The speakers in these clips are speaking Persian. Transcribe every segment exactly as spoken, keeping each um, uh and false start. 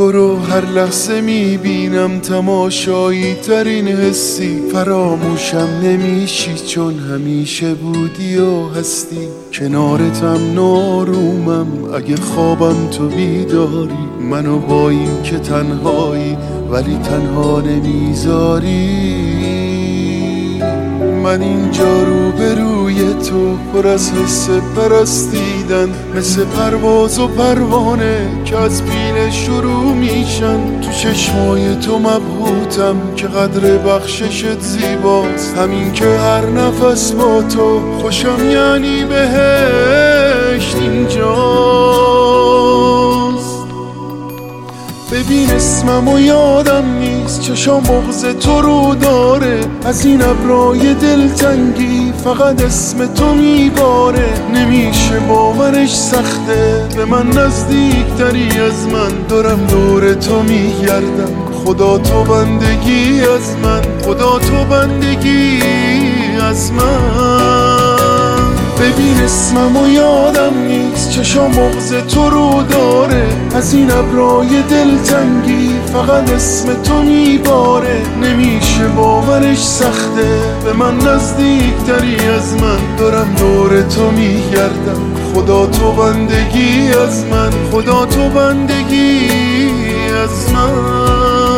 تو رو هر لحظه میبینم، تماشایی ترین حسی. فراموشم نمیشی چون همیشه بودی و هستی. کنارتم نارومم اگه خوابم تو بیداری. منو با این که تنهایی ولی تنها نمیذاری. من اینجا رو به روی تو پر از حس پرستیدن، مثل پرواز و پروانه که از پیل شروع میشن. تو چشمای تو مبهوتم که قدر بخششت زیباست. همین که هر نفس با تو خوشم یعنی بهشت اینجاست. ببین اسمم و یادم نیست، چشام بغض تو رو داره. از این ابرای دلتنگی فقط اسم تو میباره. نمیشه باورش سخته، به من نزدیک تری از من. دارم دور تو میگردم، خدا تو بندگی از من. خدا تو بندگی از من. ببین اسمم و یادم نیست، چشام بغض تو رو داره. از این ابرای دلتنگی فقط اسم تو میباره. نمیشه باورش سخته، به من نزدیک تری از من. دارم دور تو میگردم، خدا تو بندگی از من. خدا تو بندگی از من.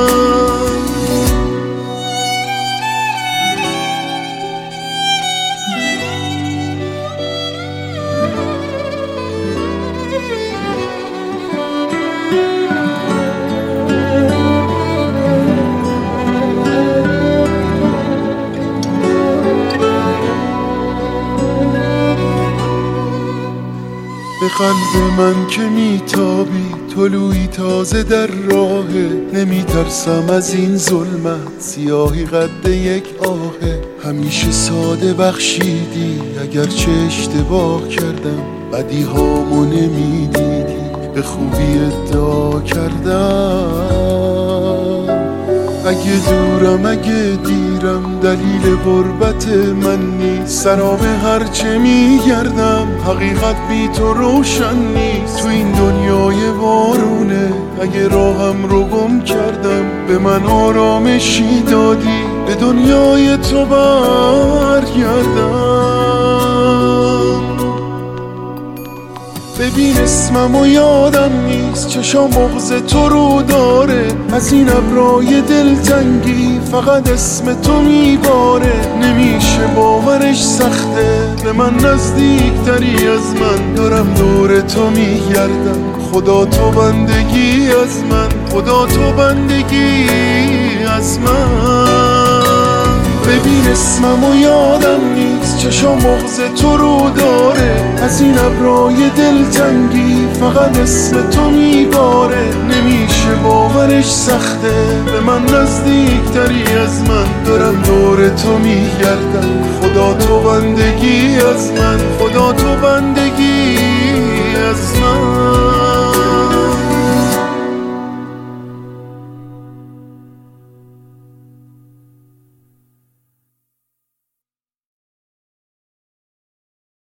به قلب من که میتابی، طلوعی تازه در راهه. نمیترسم از این ظلمت، سیاهی قد یک آهه. همیشه ساده بخشیدی اگرچه اشتباه کردم. بدی هامو نمیدیدی، به خوبی ادعا کردم. اگه دورم اگه دیرم، دلیل غربت من نیست. سراب هرچه میگردم، حقیقت بی تو روشن نیست. تو این دنیای وارونه، اگه راهم رو گم کردم. به من آرامشی دادی، به دنیای تو برگردم. ببین اسمم و یادم نیست، چشام بغض تو رو داره. از این ابرای دلتنگی فقط اسم تو میباره. نمیشه باورش سخته، به من نزدیک تری از من. دارم دور تو میگردم، خدا تو بندگی از من. خدا تو بندگی از من. ببین اسمم و یادم نیست، چشام بغض تو رو داره. از این ابرای دلتنگی فقط اسم تو میباره. نمیشه باورش سخته، به من نزدیک تری از من. دارم دور تو میگردم، خدا تو بندگی از من. خدا تو بندگی از من.